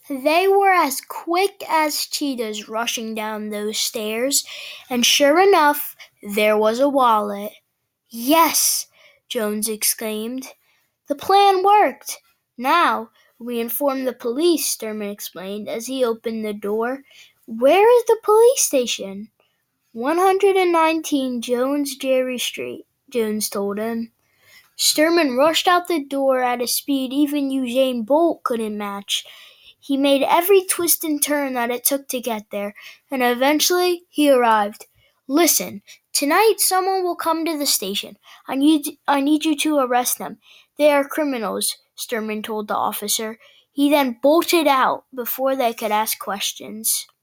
They were as quick as cheetahs rushing down those stairs, and sure enough, there was a wallet. "Yes!" Jones exclaimed. "The plan worked. Now, we inform the police," Sturman explained as he opened the door. "Where is the police station?" 119 Jones Jerry Street, Jones told him. Sturman rushed out the door at a speed even Usain Bolt couldn't match. He made every twist and turn that it took to get there, and eventually he arrived. "Listen, tonight someone will come to the station. I need you to arrest them. They are criminals," Sturman told the officer. He then bolted out before they could ask questions.